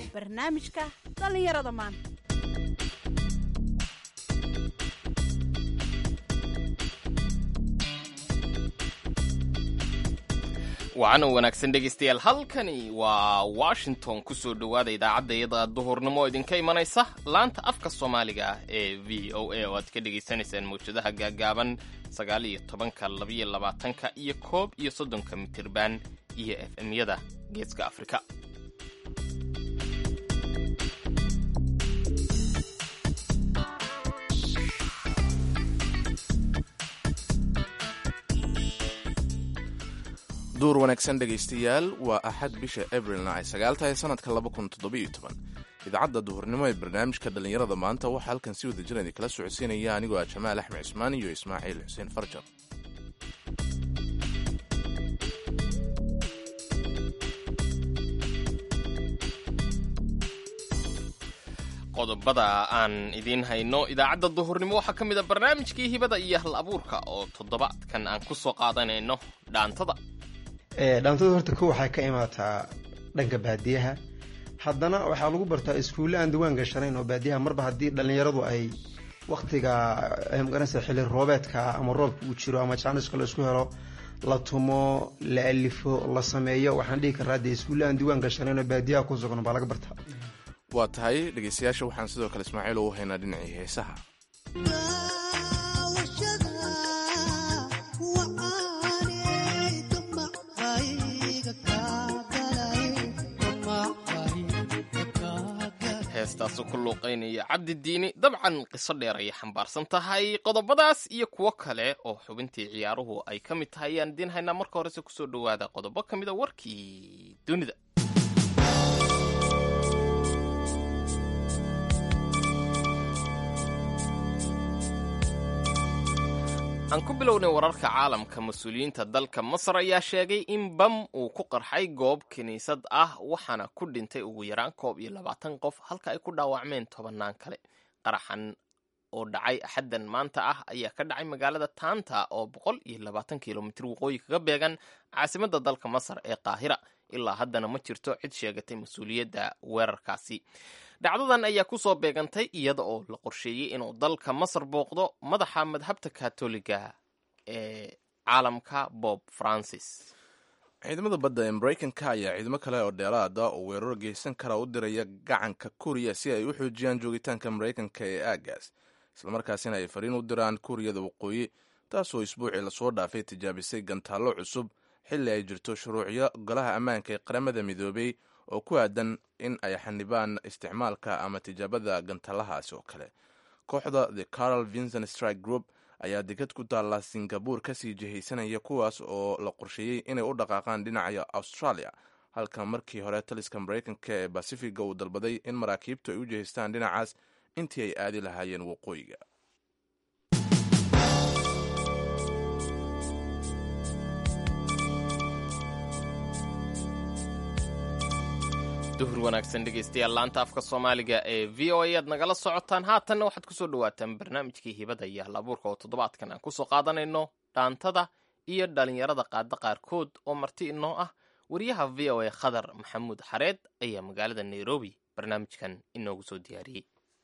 barnaamijka dhallinyarada maanta. waxaana wanaagsan dhegaystayaal, halkani waa Washington. kusoo dhowaada idaacadda duhurnimo idinka imanaysa laanta afka Soomaaliga ah ee VOA oo aad ka dhegaysanaysaan mawjadaha gaagaaban 19, 22 iyo 31 mitirban iyo FM-yada Geeska Afrika. duur wanaagsan dhegaystayaal, waa axad bisha abrilna ay 9 tahay sanadka 2017. idaacadda duhurnimo ee barnaamijka dhallinyarada maanta waxaa halkan si wada jir kala socodsiinaya anigoo ah Jamaal Axmed Cismaan iyo Ismaaciil Xuseen Farjar. qodobada aan idiin hayno idaacadda duhurnimo waxaa ka mid ah barnaamijkii hibada iyo hal abuurka oo toddobaadkan aan ku soo qaadanayno dhaantada. dhaantada horta ko waxay ka imaataa dhanka baadiyaha, haddana waxaa lagu bartaa iskuulle aan diwaan gashanayn oo baadiyaha. marba haddii dhallinyaradu ay waktiga magaranaysa xilli roobeedka ama roobka uu jiro ama jaaniska la isku helo, la tumo, la alifo, la sameeyo, waxaan dhihi karaa dee iskuulle aan diwaan gashanayn oo baadiyaha ku sugan baa laga bartaa. waa tahay dhegaystayaasha, waxaan sidoo kale Ismaaciil u haynaa dhinacii heesaha. heestaasu ku luuqaynaya Cabdi Diini. dabcan qiso dheer ayay xambaarsan tahay. qodobadaas iyo kuwo kale oo xubintii ciyaaruhu ay ka mid tahay ayaan idiin haynaa. marka horese kusoo dhowaada qodobo ka mida warkii dunida. aan ku bilownay wararka caalamka. mas-uuliyiinta dalka Masar ayaa sheegay in bam uu ku qarxay goob kiniisad ah, waxaana ku dhintay ugu yaraan 21 qof halka ay ku dhaawacmeen 10 kale. qaraxan oo dhacay axaddan maanta ah ayaa ka dhacay magaalada Tanta oo 120 kilomitir waqooyi kaga beegan caasimadda dalka Masar ee Qaahira. ilaa haddana ma jirto cid sheegatay mas-uuliyadda weerarkaasi. dhacdadan ayaa ku soo beegantay iyada oo la qorsheeyey inuu dalka Masar booqdo madaxa madhabta Kaatooliga ee caalamka Bob Francis. ciidamada badda ee Mareykanka ayaa ciidamo kale oo dheeraada oo weerar geysan kara u diraya gacanka Kuuriya si ay u xoojiyaan joogitaanka Mareykanka ee aagaas, islamarkaasina ay fariin u diraan Kuuriyada Waqooyi, taasoo isbuucii lasoo dhaafay tijaabisay gantaallo cusub xilli ay jirto shuruucyo golaha ammaanka ee qaramada midoobay oo ku aadan in ay xanibaan isticmaalka ama tijaabada gantaalahaasi oo kale. kooxda The Carl Vinson Strike Group ayaa degad ku taalla Singapore kasii jihaysanaya, kuwaas oo la qorsheeyey inay u dhaqaaqaan dhinaca Australia, halka markii hore taliska Mareykanka ee Basifiga uu dalbaday in maraakiibtu ay u jihaystaan dhinacaas intii ay aadi lahaayeen waqooyiga. duhur wanaagsan dhegaystayaal, laanta afka Soomaaliga ee VOA aad nagala socotaan. haatanna waxaad kusoo dhawaataan barnaamijkii hibada iyo hal abuurka oo toddobaadkan aan kusoo qaadanayno dhaantada iyo dhalinyarada qaada qaarkood oo marti inoo ah. wariyaha VOA Khadar Maxamuud Xareed ayaa magaalada Nairobi barnaamijkan inoogu soo diyaariyey.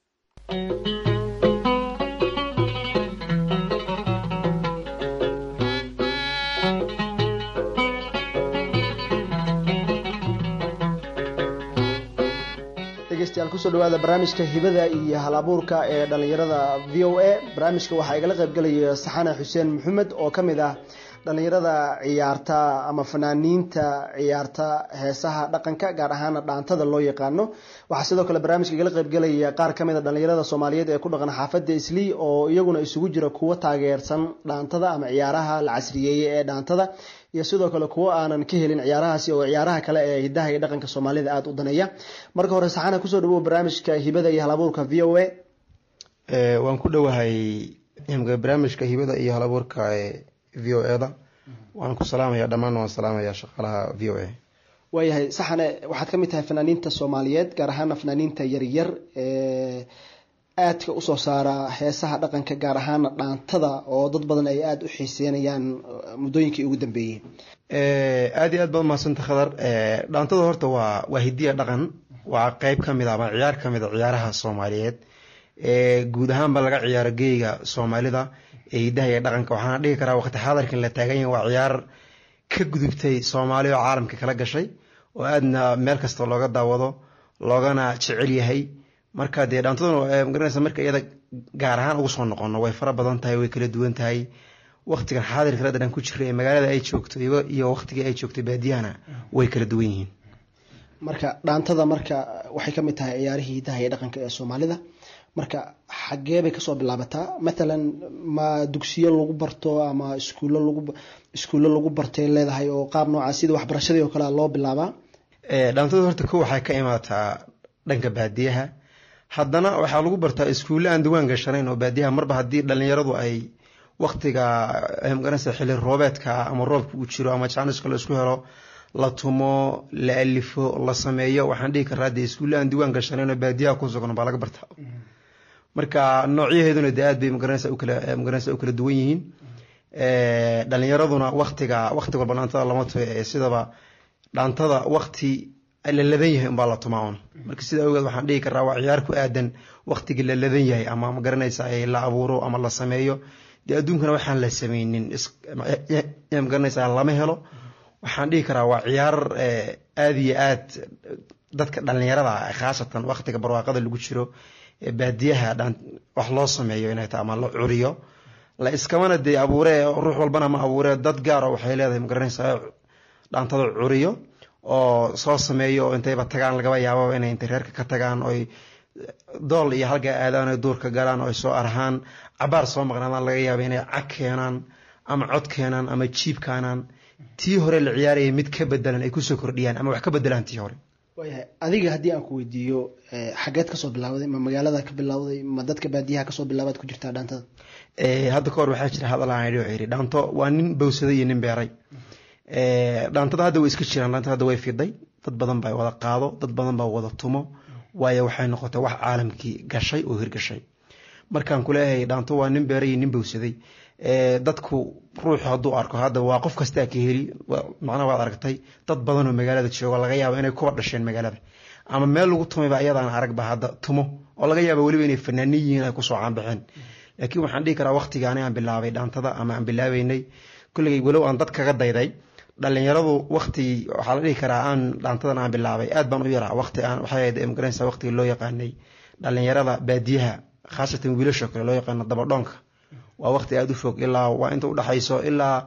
dhegeystayaal kusoo dhawaada barnaamijka hibada iyo hal abuurka ee dhalinyarada VOA. barnaamijka waxaa igala qayb galaya Saxana Xuseen Maxamed oo ka mid ah dhalinyarada ciyaarta ama fanaaniinta ciyaarta heesaha dhaqanka, gaar ahaan dhaantada loo yaqaano. waxaa sidoo kale barnaamijka igala qayb galaya qaar ka mid ah dhalinyarada Soomaaliyeed ee ku dhaqan xaafadda Islii oo iyaguna isugu jira kuwa taageersan dhaantada ama ciyaaraha la casriyeeyay ee dhaantada, iyo sidoo kale kuwa aanan ka helin ciyaarahaasi oo ciyaaraha kale ee hidaha iyo dhaqanka Soomaalida aad u daneeya. marka hore Saxana kusoo dhawow barnaamijka hibada iyo hal abuurka VOA. waan ku dhawahay barnaamijka hibada iyo hal abuurka ee VOA-da. waan ku salaamayaa dhammaan, waan salaamayaa shaqaalaha VOA. waayahay Saxane, waxaad ka mid tahay fanaaniinta Soomaaliyeed, gaar ahaan fanaaniinta yaryar aadka u soo saara heesaha dhaqanka, gaar ahaan dhaantada oo dad badan ay aad u xiiseynayaan muddooyinkii ugu dambeeyay. aad iyo aad baad mahadsantahay Khadar. dhaantada horta waa hidiya dhaqan waa qayb ka mid ah ama ciyaar ka mid a ciyaaraha soomaaliyeed guud ahaanba laga ciyaaro geeyga soomaalida ee hidaha iyo dhaqanka. waxaana dhihi karaa waqti xaadirkan la taagan yahay waa ciyaar ka gudubtay soomaaliya oo caalamka kala gashay oo aadna meel kasta looga daawado loogana jecel yahay. marka dee dhaantaduna magaranaysa marka iyada gaar ahaan ugu soo noqono way fara badan tahay, way kala duwan tahay. waqtigan xaadirka la dhan ku jiray ee magaalada ay joogto iyo waqtigii ay joogtay baadiyahana way kala duwan yihiin. marka dhaantada marka waxay ka mid tahay ciyaarihii hidaha iyo dhaqanka ee soomaalida. marka xagee bay kasoo bilaabataa? matalan ma dugsiyo lagu barto ama iskuulo lagu bartay leedahay oo qaab nooca sida waxbarashadii oo kale loo bilaabaa? dhaantada horta ko waxay ka imaataa dhanka baadiyaha, haddana waxaa lagu bartaa iskuulle aan diwaan gashanayn oo baadiyaha. marba haddii dhalinyaradu ay waqtiga magaranaysa xilli roobeedka ama roobka uu jiro ama jaaniska la isku helo la tumo, la alifo, la sameeyo, waxaan dhihi karaa dee iskuulle aan diwaan gashanayn oo baadiyaha ku sugan baa laga bartaa. marka noocyaheeduna dee aad bay magaranaysa u kala duwan yihiin. dhalinyaraduna waqti walba dhaantada lama tumo sidaba dhaantada waqti la ladan yahay unbaa la tumaa un. marka sida awgeed waxaan dhihi karaa waa ciyaar ku aadan waqtigii la ladan yahay ama magaranaysa la abuuro ama la sameeyo. dee adduunkana waxaan la sameynin magaranaysa lama helo. waxaan dhihi karaa waa ciyaar aad iyo aad dadka dhalinyarada khaasatan waqtiga barwaaqada lagu jiro baadiyaha wax loo sameeyo inay tahay ama la curiyo la iskamana dee abuure ruux walbana ma abuure dad gaar oo waxay leedahay magaranaysaa dhaantada curiyo oo soo sameeyo oo intayba tagaan lagaba yaabo inay intay reerka ka tagaan oy dool iyo halka aadaan oo duurka galaan oo soo arhaan cabaar soo maqnaadaan laga yaabo inay cag keenaan ama cod keenaan ama jiib keenaan tii hore la ciyaarayay mid ka bedelan ay kusoo kordhiyaan ama wax ka bedelaan tii hore. waayahay adiga haddii aan ku weydiiyo xageed kasoo bilawday ma magaalada ka bilawday ma dadka baadiyaha kasoo bilaabaad ku jirtaa dhaantada? hadda kahor waxaa jira hadal aan idhi dhaanto waa nin bowsaday iyo nin beeray. dhaantada hadda way iska jiraan, dhaantada hadda way fiday, dad badan baa wada qaado, dad badan baa wada tumo, waayo waxay noqotay wax caalamkii gashay oo hirgashay. markaan kuleeyahay dhaanto waa nin beeray iyo nin bowsaday, dadku ruuxu hadduu arko hadda waa qof kastaa ka heli macnaha waad aragtay dad badan oo magaalada jooga laga yaabo inay kuba dhasheen magaalada ama meel lagu tumayba iyadaan aragba hadda tumo oo laga yaabo weliba inay fanaaniin yihiin ay kusoo caanbaxeen. laakiin waxaan dhihi karaa waqtigaani aan bilaabay dhaantada ama aan bilaabeynay kulligay walow aan dad kaga dayday dhalinyaradu waqti waxaa la dhihi karaa aan dhaantadan aan bilaabay aad baan u yaraa. waqti aan waxay ahayd magaranaysaa waqtigii loo yaqaanay dhalinyarada baadiyaha khaasatan wiilasha kale loo yaqaano dabadhoonka. waa waqti aad u fog ilaa waa inta udhaxayso ilaa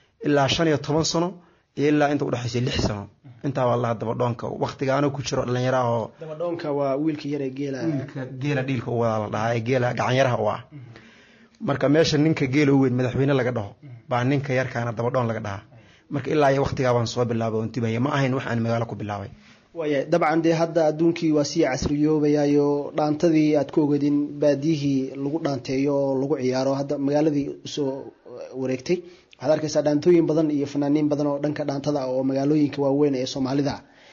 15 sano iyo ilaa inta udhaxayso 6 sano intaa waa la dabadhoonka waqtigaana ku jiro dhalinyaraha oo dabadhoonka waa wiilka yar ee geela dhiilka u wada la dhahaa geela gacanyaraha u ah. marka meesha ninka geela u weyn madaxweyne laga dhaho baa ninka yarkaana dabadhoon laga dhahaa. marka ilaa iyo waqtigaa baan soo bilaabay oo intibaya ma ahayn wax aan magaalo ku bilaabay. waaya dabcan dee hadda adduunkii waa sii casriyoobayaayo dhaantadii aad ku ogeedin baadiyihii lagu dhaanteeyo oo lagu ciyaaro hadda magaaladii usoo wareegtay. waxaad arkaysaa dhaantooyin badan iyo fanaaniin badan oo dhanka dhaantada oo magaalooyinka waaweyn ee soomaalida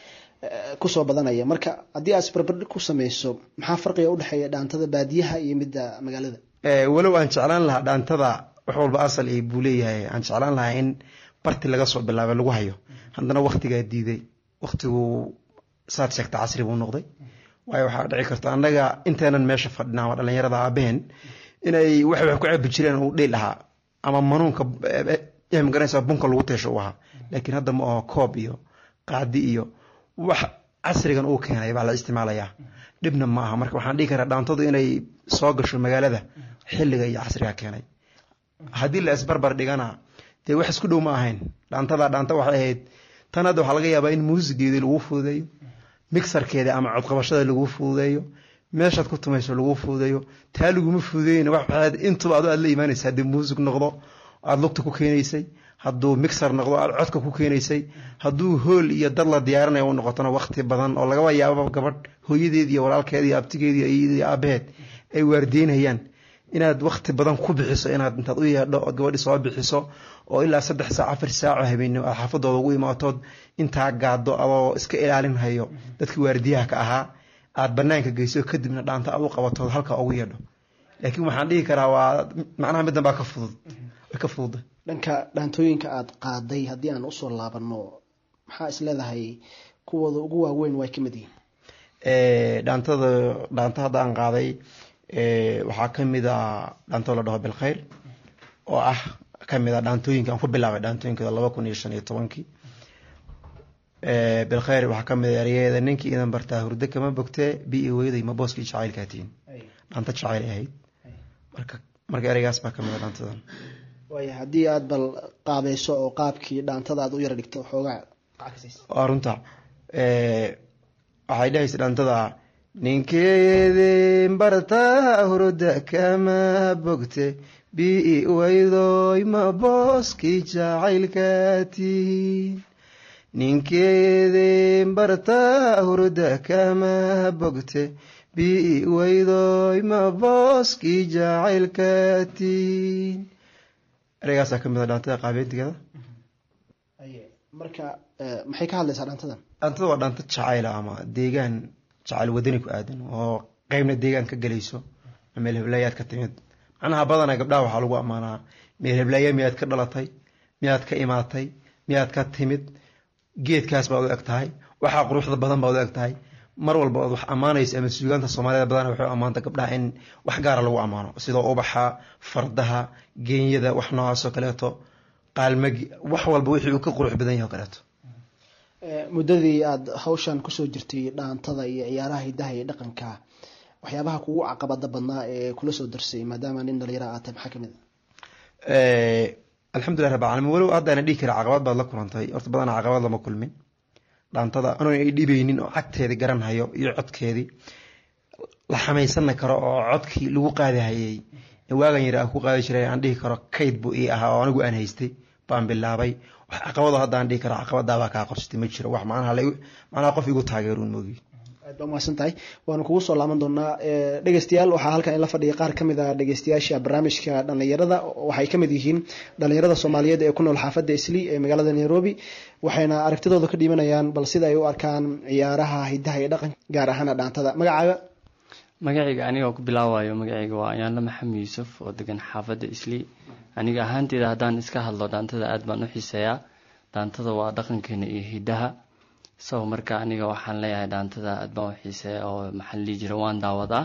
kusoo badanaya. marka haddii aad isbarbardhig ku sameyso maxaa farqiga udhexeeya dhaantada baadiyaha iyo midda magaalada? walow aan jeclaan lahaa dhaantada wax walba asal iyo buu leeyahay, aan jeclaan lahaa in barti laga soo bilaabay lagu hayo, haddana waqtigaa diiday. waqtigu saad sheegta casri buu noqday, waayo waxaa dhici karta annaga inteenan meesha fadhinaa waa dhalinyarada aabaheen inay wax ku cabi jireen uu dhiil ahaa ama manuunka magaranaysaa bunka lagu teesho u ahaa. laakiin hadda ma aho koob iyo qaadi iyo wax casrigan uu keenay baa la isticmaalayaa, dhibna ma aha. marka waxaan dhihi karaa dhaantadu inay soo gasho magaalada xilliga iyo casriga keenay. haddii la isbarbar dhigana dee wax isku dhow ma ahayn. dhaanta waxay ahayd tan hadda waxaa laga yaabaa in muusigeedii lagu fududeeyo, mixarkeeda ama codqabashada lagu fududeeyo, meeshaad ku tumayso lagu fududeeyo. taa laguma fududeeyna wax intuba aad la iimaanaysa. haddii muusig noqdo aad lugta ku keenaysay, hadduu mixar noqdo aad codka ku keenaysay, hadduu hool iyo dad la diyaarinayo u noqotona waqti badan oo lagaba yaabo gabadh hooyadeed iyo walaalkeed iyo abtigeed iyo aabaheed ay waardeynayaan inaad waqti badan ku bixiso, inaad intaad u yeedho ood gabadhi soo bixiso oo ilaa 3 saac 4 saac habeenimo aad xaafadooda ugu imaatood intaa gaado adoo iska ilaalin hayo dadkii waardiyaha ka ahaa aad banaanka geyso kadibna dhaanta aad u qabatood halka ugu yeedho. laakiin waxaan dhihi karaa waa macnaha midan baa ka fudud. dhanka dhaantooyinka aad qaaday haddii aan usoo laabano maxaa is leedahay kuwooda ugu waaweyn way ka mid yihiin? dhaanta hadda aan qaaday waxaa kamid a dhaanto la dhaho bilkhayr oo ah kamid a dhaantooyinka aan ku bilaabay dhaantooyinkada 2015 bilkhayr waxaa kamid a erayeeda ninkii idan bartaa hurdo kama bogtee bi weyday ma booskii jacaylkaatiin dhaanta jacayl ahayd marka ereygaas baa kamid a dhaantadan waaya haddii aada bal qaabayso oo qaabkii dhaantada aad u yara dhigto xoogaa waa runta waxay dhahaysa dhaantada ninkeedin bartaa hurda kama bogte bi weydoy ma booskii jacaylkaatiin ninkeedin bartaa hurda kama bogte bi weydoy ma booskii jacaylkaatiin ereygaasa kamid a dhaantada qaabeyntigeeda marka maxay ka hadlaysaa dhaantadan dhaantada waa dhaanta jacayla ama deegaan jacayl wadani ku aadan oo qeybna deegaan ka gelayso meel heblaayaad ka timid macnaha badana gabdhaha waxaa lagu ammaanaa meel heblaaya miyaad ka dhalatay miyaad ka imaatay miyaad ka timid geedkaas baad u eg tahay waxaa quruxda badan baad u eg tahay mar walba ood wax ammaanaysa ama suugaanta soomaalida badana waxay ammaanta gabdhaha in wax gaara lagu ammaano sidoo ubaxa fardaha geenyada wax noocaasoo kaleeto qaalmagi wax walba wixii uu ka qurux badan yahay oo kaleeto muddadii aada hawshan kusoo jirtay dhaantada iyo ciyaaraha hidaha iyo dhaqanka waxyaabaha kugu caqabada badnaa ee kula soo darsay maadaama nin dhalinyaro aad tahay maxaa kamid a alxamdulilah rabbil caalamiin walow haddaana dhihi kara caqabad baad la kulantay horta badana caqabad lama kulmin dhaantada anoon ay dhibaynin oo cagteedii garanhayo iyo codkeedii la xamaysanna karo oo codkii lagu qaadahayay waagan yar aan ku qaadi jiray aan dhihi karo kayd buu ii ahaa oo anigu aan haystay baan bilaabay wax caqabado haddaan dhihi karo caqabadaabaa kaa qorsatay ma jiro wax macnaha qof igu taageeruun moogi aad baa umahadsan tahay waanu kugu soo laaban doonaa dhegeystayaal waxaa halkan in la fadhiya qaar kamid a dhegeystayaasha barnaamijka dhalinyarada waxay kamid yihiin dhalinyarada soomaaliyeed ee ku nool xaafadda islii ee magaalada nairobi waxayna aragtidooda ka dhiibanayaan bal sida ay u arkaan ciyaaraha hidaha iyo dhaqanka gaar ahaana dhaantada magacayga anigoo ku bilaabayo magacayga waa ayaanla maxamed yuusuf oo degan xaafadda islii aniga ahaanteeda haddaan iska hadlo dhaantada aad baan u xiiseeyaa dhaantada waa dhaqankeena iyo hidaha so marka aniga waxaan leeyahay dhaantada aad baan u xiiseeya oo maxaa la dhihi jira waan daawadaa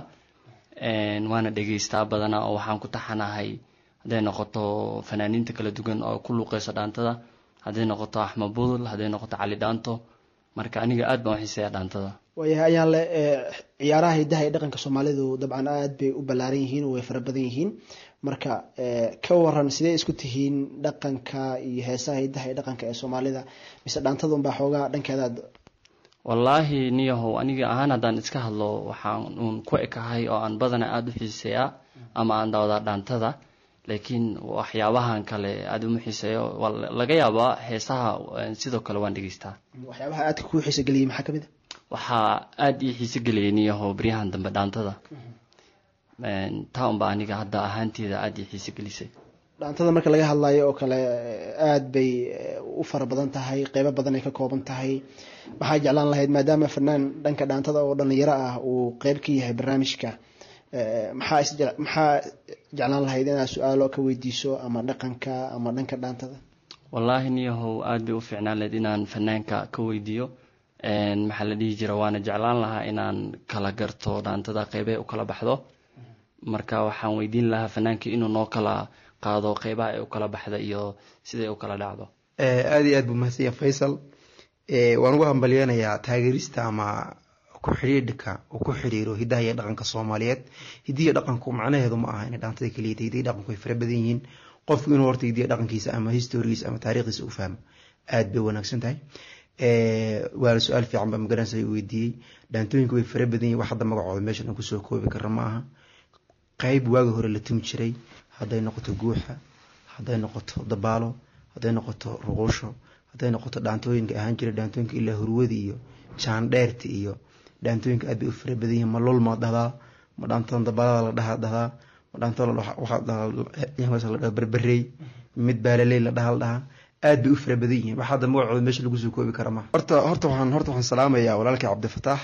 waana dhegeystaa badana oo waxaan ku taxanahay hadday noqoto fanaaniinta kala duwan oo ku luuqeyso dhaantada hadday noqoto axmed budul hadday noqoto cali dhaanto marka aniga aad baan u xiiseeyaa dhaantada waayahay ayaan le ciyaaraha hidaha iyo dhaqanka soomaalidu dabcan aad bay u ballaaran yihiin way fara badan yihiin marka ka waran sidee isku tihiin dhaqanka iyo heesaha hidaha iyo dhaqanka ee soomaalida mise dhaantada unbaa xoogaa dhankeedaad wallaahi niyahow aniga ahaan haddaan iska hadlo waxaan uun ku ekahay oo aan badana aada u xiiseeyaa ama aan daawadaa dhaantada laakiin waxyaabahan kale aada uma xiiseeyo laga yaabaa heesaha sidoo kale waan dhegeystaa waxyaabaha aadka kuu xiisa geliyay maxaa kamid a waxaa aada ii xiise geliyay niyaho baryahan dambe dhaantada taa unba aniga hadda ahaanteeda aada ii xiise gelisay dhaantada marka laga hadlayo oo kale aada bay u fara badan tahay qeybo badan ay ka kooban tahay maxaa jeclaan lahayd maadaama fanaan dhanka dhaantada oo dhalinyaro ah uu qeyb ka yahay barnaamijka maxaa jeclaan lahayd inaad su-aalo ka weydiiso ama dhaqanka ama dhanka dhaantada wallaahi niyahow aada bay u fiicnaan lahayd inaan fanaanka ka weydiiyo maxaa la dhihi jira waana jeclaan lahaa inaan kala garto dhaantada qeybay u kala baxdo marka waxaan weydiin lahaa fanaanka inuu noo kala qaado qeybaha ay u kala baxda iyo siday u kala dhacdo aada iyo aad buu mahadsanya faysal waan ugu hambalyeynayaa taageerista ama ku xidhiidhka uu ku xidhiiro hidaha iyo dhaqanka soomaaliyeed hidiya dhaqanku macnaheedu ma aha inay dhaantada keliya hidiya dhaqanku ay fara badan yihiin qofku inuu horta hidiya dhaqankiisa ama historigiisa ama taariikhdiisa u fahmo aada bay wanaagsan tahay waana su-aal fiican baa magaranaysa weydiiyey dhaantooyinka way fara badan yihin wax hadda magacooda meeshan aan kusoo koobi karra ma aha qeyb waagi hore la tumi jiray hadday noqoto guuxa hadday noqoto dabaalo hadday noqoto ruquusho hadday noqoto dhaantooyinka ahaan jira dhaantooyinka ilaa hurwadi iyo jaandheerti iyo dhaantooyinka aad bay u fara badan yihin ma lol ma dhahdaa ma dhaantadan dabaalada la dhahdaa ma dhaantada la dhaha berberey mid baalaley la dhahaa aad bay u fara badan yihiin wax hadda magacooda meesha lagu soo koobi kara maha horta waxaan salaamayaa walaalkii cabdifataax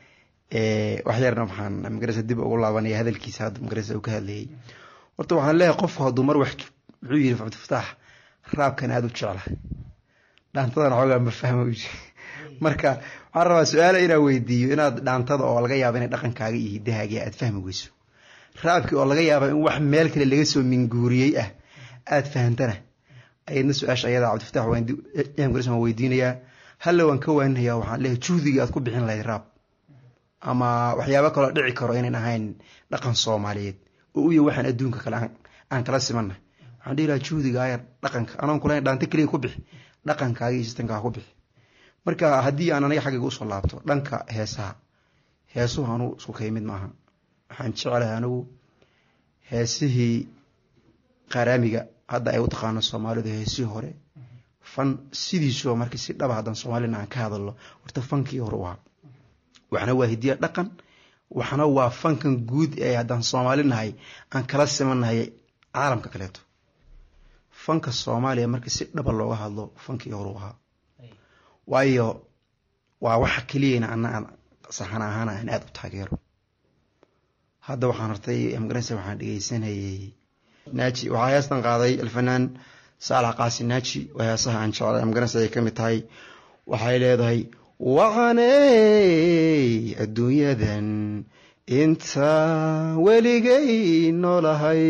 wax yarna waxaan magarasa dib ugu laabanaya hadalkiisa hadda magarasa uu ka hadlayay horta waxaan leeyahay qofku hadduu mar wax muxuu yiri cabdifataax raabkan aada u jeclahay dhaantadana xoogaa ma fahmo marka waxaan rabaa su-aala inaa weydiiyo inaad dhaantada oo laga yaabo inay dhaqankaaga iyo hiddahaaga aad fahmi weyso raabkii oo laga yaaba in wax meel kale laga soo minguuriyey ah aad fahantana ayadna su-aasha ayadaa cabdifatax waan weydiinayaa halla waan ka waaninayaa waxaan leeyahay juhdigii aad ku bixin lahayd raab ama waxyaabo kaloo dhici karo inayn ahayn dhaqan soomaaliyeed oo u yahy waxaan adduunka kale aan kala simannahay waxaan dhihi lahaa juhdiga ayar dhaqanka anoon kulahayn dhaanta keliya ku bixi dhaqankaaga iyo sistankaa ku bixi marka haddii aan anaga xaggayga usoo laabto dhanka heesuhu anuu isku kay mid maaha waxaan jeclahay anigu heesihii qaraamiga hadda ay u taqaano soomaalidu heesihii hore fan sidiisuba markii si dhaba haddaan soomaalina aan ka hadalno horta fankii hore u ahaa waxna waa hidiya dhaqan waxna waa fankan guud ee haddaan soomaalinahay aan kala simannahay caalamka kaleeto fanka soomaaliya markii si dhaba looga hadlo fankii hore u ahaa waayo waa waxa keliyana ana saxan ahaan aan aada u taageero hadda waxaan hortay magaranaysa waxaan dhegeysanayay naaji waxaa heestan qaaday alfanaan saalax qaasi naaji waa heesaha aan jeclay magaranaysa ay ka mid tahay waxay leedahay wacaney adduunyadan inta weligay noolahay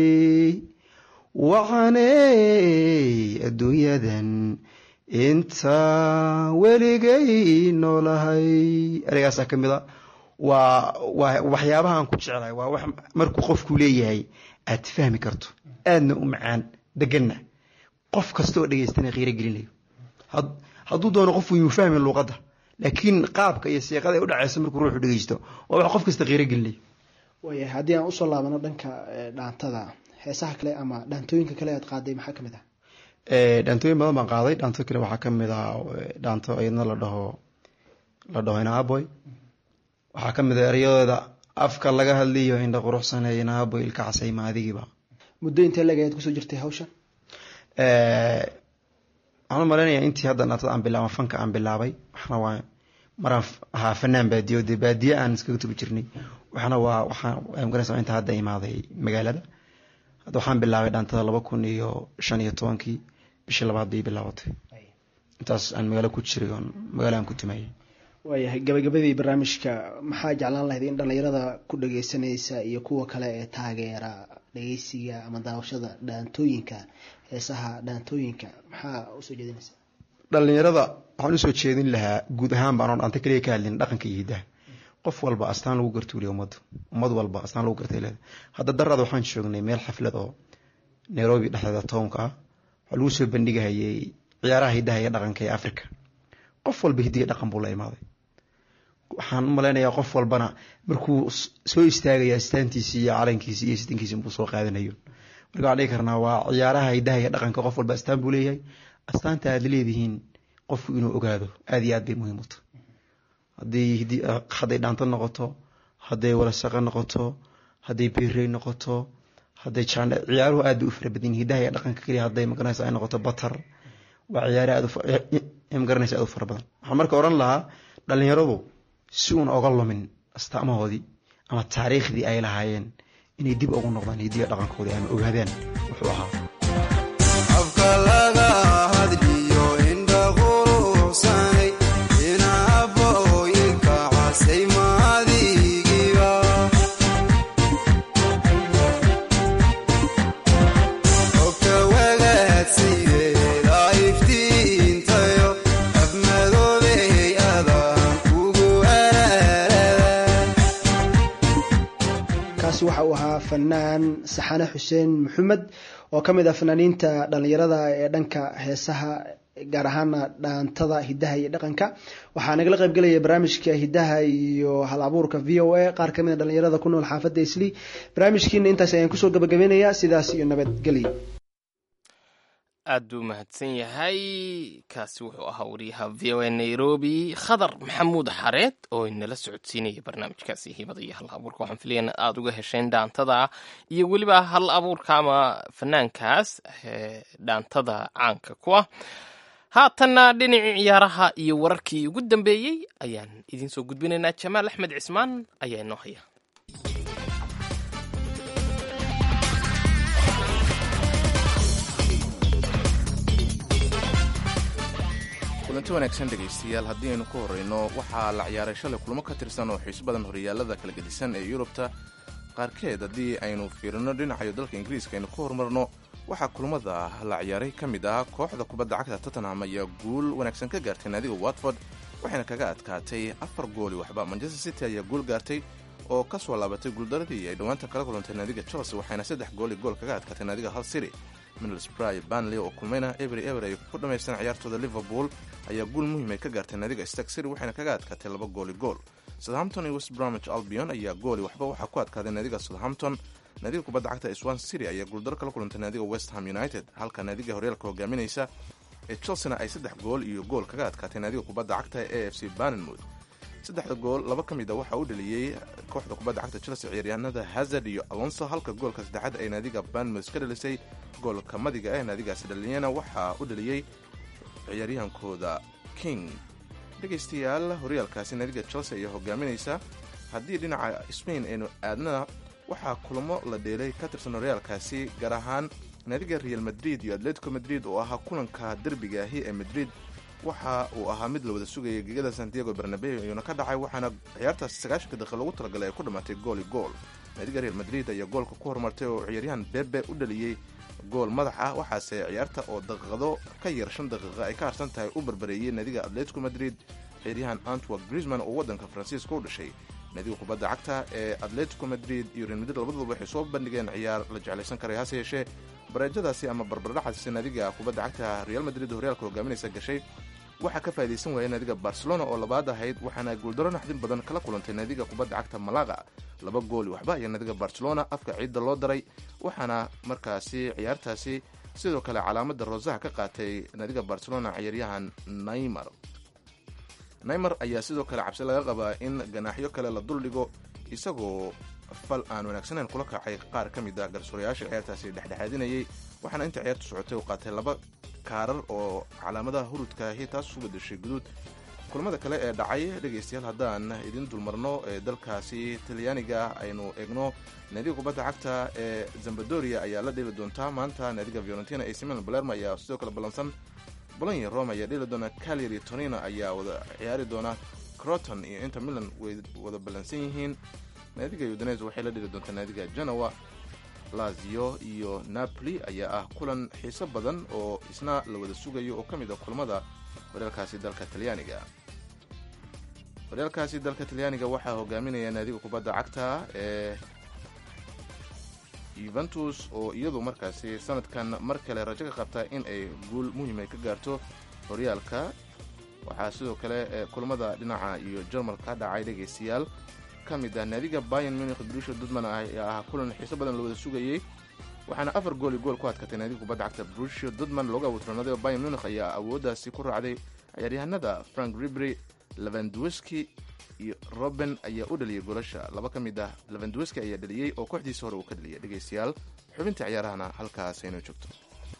wacaney adduunyadan inta weligay noolahay ereygaasa ka mid a waa waxyaabaha aan ku jeclahay waa wax markuu qofku leeyahay aad fahmi karto aadna u macaan deganna qof kasta oo dhegeystana qiiro gelinayo hadduu doono qofku yuu fahmin luuqadda laakiin qaabka iyo siiqada ay u dhacaysa markuu ruuxu dhegeysto waa wax qof kasta qiiro gelinayo waayahay haddii aan usoo laabano dhanka dhaantada heesaha kale ama dhaantooyinka kale aad qaaday maxaa ka mid ah dhaantooyin badan baan qaaday dhaanto kale waxaa ka mid ah dhaanto iyadna la dhaho inaaboy waxaa ka mid a ereyadooda afka laga hadliyo indha quruxsanay inaaboy ilka casay maadigiiba muddo intee leeg ayaad kusoo jirtay hawshan waxaan u malaynayaa intii hadda dhaantada aan bilaaba fanka aan bilaabay waxna waa maraan ahaa fanaan baadiyo dee baadiye aan iskaga tugi jirnay waxna waa waxaan garanaysaa inta hadda imaaday magaalada hadda waxaan bilaabay dhaantada 2015 bishii labaad bay bilaabatay intaas aan magaalo ku jiray oon magaalo aan ku tumayay waayahay gabagabadii barnaamijka maxaa jeclaan lahayd in dhallinyarada ku dhageysanaysa iyo kuwa kale ee taageera dhageysiga ama daawashada dhaantooyinka heesaha dhaantooyinka maxaa usoo jeedinaysa dhallinyarada waxaan usoo jeedin lahaa guud ahaan baan dhaanta kaliya ka hadlin dhaqanka iyo hidaha qof walba astaan lagu gartuuliyo ummad walba astaan lagu gartay leedahay hadda darada waxaan joognay meel xaflad oo Nairobi dhexdeeda townka ah waxaa lagu soo bandhigayay ciyaaraha hidaha iyo dhaqanka ee Afrika qof walba hidiga dhaqan buu la imaaday waxaan u maleynayaa qof walbana markuu soo istaagaya astaantiisa iyo calankiisa iyo sidankiisa buu soo qaadanayo marka waxaan dhihi karnaa waa ciyaaraha hidaha iyo dhaqanka qof walba astaan buu leeyahay astaanta aad leedihiin qofku inuu ogaado aad iyo aad bay muhiim u tahay hadday dhaanto noqoto hadday walasaqa noqoto hadday beerey noqoto hadday ciyaaruhu aad bay u fara badan yihiin hidaha iyo dhaqanka kaliya hadday magaranaysa ay noqoto batar waa ciyaare aad magaranaysa aad u fara badan waxaan marka oran lahaa dhallinyaradu si uun oga lumin astaamahoodii ama taariikhdii ay lahaayeen inay dib ugu noqdaan hidiya dhaqankoodii ama ogaadaan wuxuu ahaa waxa uu ahaa fanaan saxane xuseen maxamed oo ka mid ah fanaaniinta dhallinyarada ee dhanka heesaha gaar ahaana dhaantada hidaha iyo dhaqanka waxaa nagala qayb galaya barnaamijka hidaha iyo hal abuurka VOA qaar ka mid ah dhallinyarada ku nool xaafadda Islii barnaamijkiina intaas ayaan kusoo gabagabeynayaa sidaas iyo nabadgelyo aad buu mahadsan yahay kaasi wuxuu ahaa wariyaha VOA Nairobi Khadar Maxamuud Xareed oo inala socodsiinaya barnaamijkaasi hibada iyo hal abuurka waxaan filayaa aad uga hesheen dhaantada iyo weliba hal abuurka ama fanaankaas dhaantada caanka ku ah haatanna dhinacii ciyaaraha iyo wararkii ugu dambeeyey ayaan idin soo gudbinaynaa Jamaal Axmed Cismaan ayaa inoo haya kulanti wanaagsan dhegaystayaal haddii aynu ku horrayno waxaa la ciyaaray shalay kulmo ka tirsan oo xiiso badan horyaalada kala gedisan ee yurubta qaarkeed haddii aynu fiirino dhinacayo dalka ingiriiska aynu ku horumarno waxaa kulmada la ciyaaray ka mid ah kooxda kubadda cagta tottenham ayaa guul wanaagsan ka gaartay naadiga watford waxayna kaga adkaatay 4 gooli waxba. manchester city ayaa guul gaartay oo ka soo laabatay guuldaradii ay dhowaanta kala kulantay naadiga chelsea waxayna 3 gooli gool kaga adkaatay naadiga hull city. middlesbrough burnley oo kulmayna ever ay ku dhamaysteen ciyaartooda liverpool ayaa guul muhiim ay ka gaartay naadiga stoke city waxayna kaga adkaatay 2 gooli gool. southampton iyo west bromwich albion ayaa gooli waxba waxaa ku adkaaday naadiga southampton. naadiga kubadda cagta swan city ayaa guuldaro kala kulantay naadiga west ham united halka naadiga horyaalka hogaaminaysa ee chelsea ay 3 gool iyo gool kaga adkaatay naadiga kubadda cagta ee AFC Bournemouth. 3 gool 2 ka mid ah waxa uu dhaliyay kooxda kubadda cagta Chelsea ciyaaryahanada Hazard iyo Alonso halka goolka saddexaad ay naadiga Bournemouth ka dhalisay. goolka madiga ee naadigaasi dhaliyana waxa uu dhaliyay ciyaaryahankooda King. dhegaystayaal horyaalkaasi naadiga Chelsea ayaa hogaaminaysa. haddii dhinaca Spain aynu aadnana waxaa kulamo la dheelay ka tirsan horyaalkaasi gaar ahaan naadiga Real Madrid iyo Atletico Madrid oo ahaa kulanka derbiga ahi ee Madrid waxa uu ahaa mid la wada sugayay gegada Santiago Bernabeu ayuuna ka dhacay waxaana ciyaartaas 90 daqiiqo lagu talagalay ay ku dhamaatay gool iyo gool. naadiga Real Madrid ayaa goolka ku horumartay oo ciyaaryahan Pepe u dhaliyay gool madax ah waxaase ciyaarta oo daqiiqado ka yar 5 daqiiqo ay ka harsan tahay u barbareeyay naadiga Atletico Madrid ciyaaryahan Antoine Griezmann oo wadanka Faransiiska u dhashay. naadiga kubadda cagta ee Atletico Madrid iyo Real Madrid labaduba waxay soo bandhigeen ciyaar la jeclaysan karay hase yeeshee bareejadaasi ama barbardhacaasi naadiga kubadda cagta Real Madrid horyaalka hogaaminaysa gashay waxaa ka faa'iideysan waayay naadiga Barcelona oo labaad ahayd waxaana guuldaro naxdin badan kala kulantay naadiga kubadda cagta Malaga 2 gool waxba ayaa naadiga Barcelona afka ciidda loo daray waxaana markaasi ciyaartaasi sidoo kale calaamada rosaha ka qaatay naadiga Barcelona ciyaaryahan Neymar ayaa sidoo kale cabsi laga qabaa in ganaaxyo kale la duldhigo isagoo fal aan wanaagsaneyn kula kacay qaar ka mid ah garsoorayaasha ciyaartaasi dhexdhexaadinayay waxaana inta ciyaartu socotay uu qaatay 2 kaarar oo calaamadaha hurudka ahi taas u bedeshay guduud. kulamada kale ee dhacay dhegaystayaal haddaan idin dulmarno ee dalkaasi Talyaaniga aynu eegno naadiga kubadda cagta ee Sampdoria ayaa la dheeli doontaa maanta. naadiga Fiorentina AC Milan Palermo ayaa sidoo kale balansan. Bologna Roma ayaa dheeli doona. Cagliari Torino ayaa wada ciyaari doona. Croton iyo Inter Milan way wada balansan yihiin. naadiga Udinese waxay la dheeli doontaa naadiga Genoa. Lazio iyo Napoli ayaa ah kulan xiiso badan oo isna la wada sugayo oo ka mid ah kulamada horyaalkaasi dalka Talyaaniga. horyaalkaasi dalka Talyaaniga waxaa hogaaminaya naadiga kubadda cagta ee Juventus oo iyadu markaasi sanadkan mar kale rajo ka qabta in ay guul muhiim ay ka gaarto horyaalka. waxaa sidoo kale kulamada dhinaca iyo Jarmalka dhacay dhageystayaal ka mid ah naadiga Bayern Munich Borussia Dortmund ayaa kulan xiiso badan la wada sugayay waxaana 4 gool iyo gool ku adkaatay naadiga kubadda cagta Borussia Dortmund looga watranaday. Bayern Munich ayaa awoodaasi ku raacday ciyaaryahanada Frank Ribery, Lewandowski iyo Robben ayaa u dhaliyay goolasha. 2 ka mid ah Lewandowski ayaa dhaliyay oo kooxdiisa hore uu ka dhaliyay. dhageystayaal xubinta ciyaarahana halkaas aynu joogto.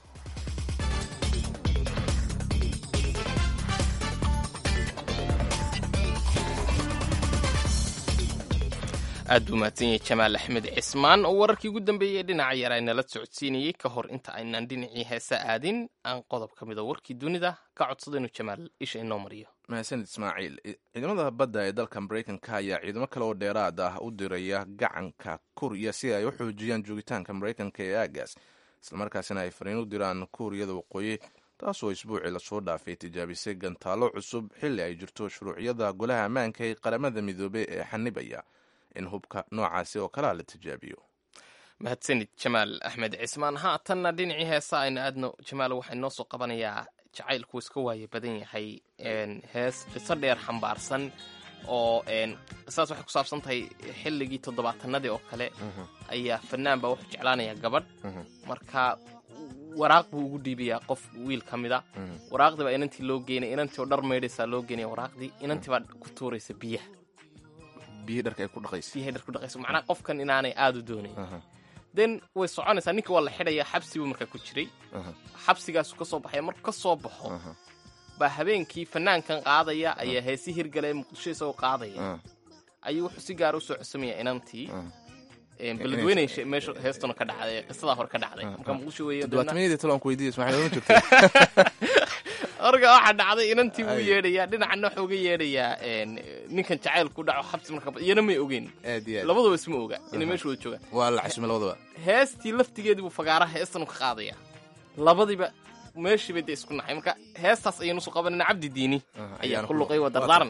aad buu mahadsan yahay Jamaal Axmed Cismaan oo wararkii ugu dambeeyay dhinaca yar ay nala socodsiinayay ka hor inta aynaan dhinacii heesa aadin aan qodob ka mid ah warkii dunida ka codsadaynu Jamaal isha inoo mariyo. mahadsanid Ismaaciil. ciidamada badda ee dalka Mareykanka ayaa ciidamo kale oo dheeraad ah u diraya gacanka Kuuriya si ay u xoojiyaan joogitaanka Mareykanka ee aagaas islamarkaasina ay fariin u diraan Kuuriyada waqooyi taasoo isbuucii lasoo dhaafay tijaabisay gantaalo cusub xilli ay jirto shuruuciyada golaha ammaanka ee qaramada midoobay ee xanibaya in hubka noocaasi oo kale la tijaabiyo. mahadsanid Jamaal Axmed Cismaan. haatanna dhinacii heesa ayna aadno. Jamaal waxay noo soo qabanayaa jacaylku iska waaye badan yahay hees qiso dheer xambaarsan oo saas waxay ku saabsan tahay xilligii 70-nadii oo kale ayaa fanaan baa wuxuu jeclaanayaa gabadh marka waraaq buu ugu dhiibayaa qof wiil ka mid a waraaqdii baa inantii loo geenay inantii oo dhar meydhaysaa loo geenaya waraaqdii inantii baa ku tuuraysa biyaha dharka ay ku dhaqayso macnaha qofkan inaanay aada u doonayn then way soconaysaa ninka waa la xidhayaa xabsi buu markaa ku jiray xabsigaasu ka soo baxaya markuu ka soo baxo baa habeenkii fanaankan qaadaya ayaa heesi hirgale muqdisho isagoo qaadaya ayuu wuxuu si gaara usoo cusamayaa inantii beledweyne meesha heestuna ka dhacday qisadaa hore ka dhacday marka muqdisho weeye orga waxa dhacday inantii uu yeedhayaa dhinacana waxa uga yeedhayaa ninkan jacaylku dhaco xabsi marka iyana may ogeyn labadaba isma oga inay meesha wada joogaan waa la cashimay labadaba heestii laftigeedii buu fagaaraha heestan ka qaadaya labadiiba meeshii bay isku naxay marka heestaas ayaynu soo qabanayna cabdi diini ayaa ku luqay waa dardaaran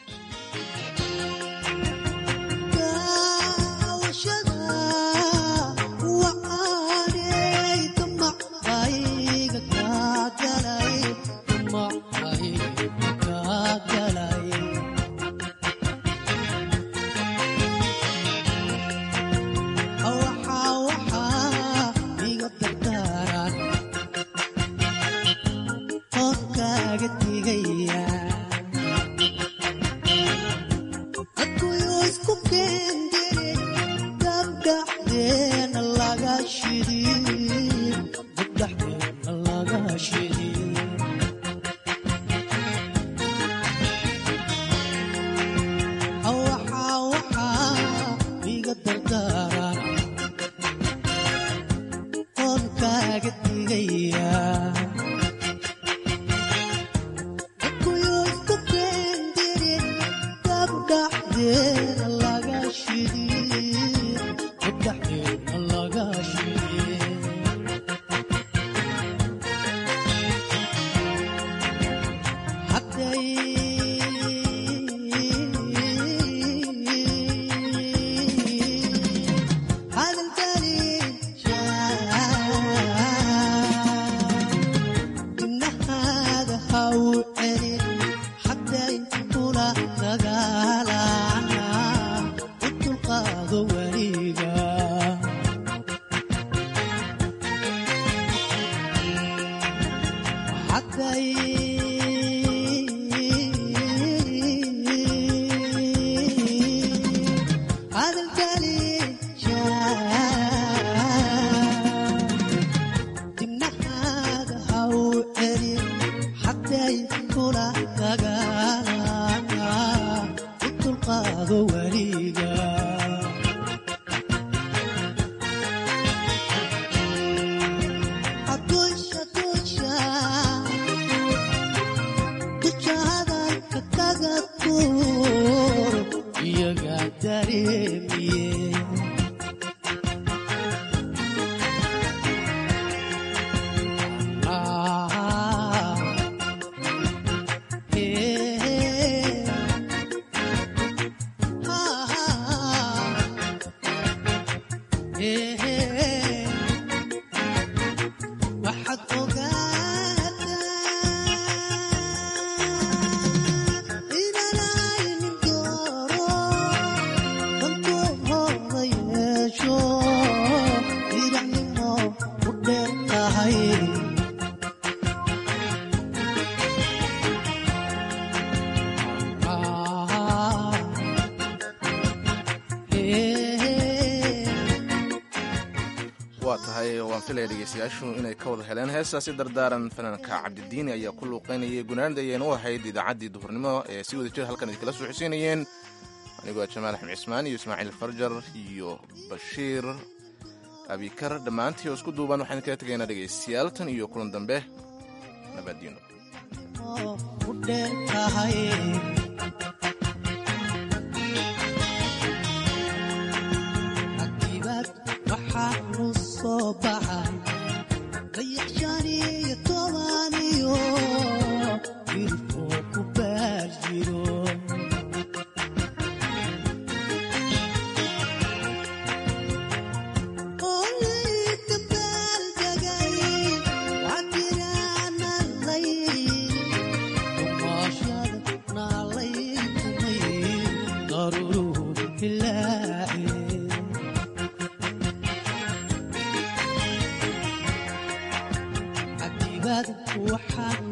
dhegeystayaashu inay ka wada heleen heestaasi dardaaran fanaanka cabdidiini ayaa ku luuqeynayay gunaanada ayayna u ahayd idaacaddii duhurnimo ee si wada jir halkan idinkala soo xuseynayeen anigoo jamaal axmed cismaan iyo ismaaciil farjar iyo bashiir abikar dhammaantii oo isku duuban waxaan kala tegaynaa dhegeystayaal tan iyo kulan dambe nabaddiino waxaa